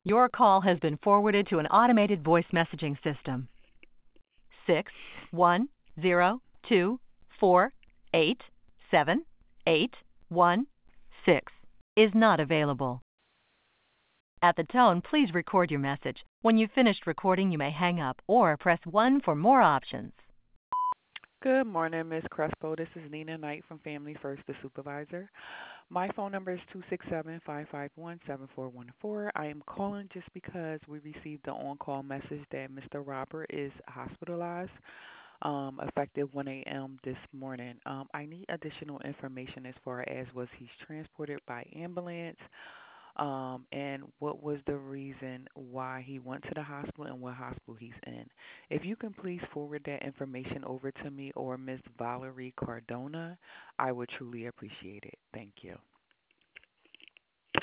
Your call has been forwarded to an automated voice messaging system. 61024878116 is not available. At the tone, please record your message. When you've finished recording, you may hang up or press 1 for more options. Good morning, Ms. Crespo. This is Nina Knight from Family First, the supervisor. My phone number is 267-551-7414. I am calling just because we received an on-call message that Mr. Robert is hospitalized, effective 1 a.m. this morning. I need additional information as far as was he transported by ambulance, and what was the reason why he went to the hospital and what hospital he's in. If you can please forward that information over to me or Ms. Valerie Cardona, I would truly appreciate it. Thank you.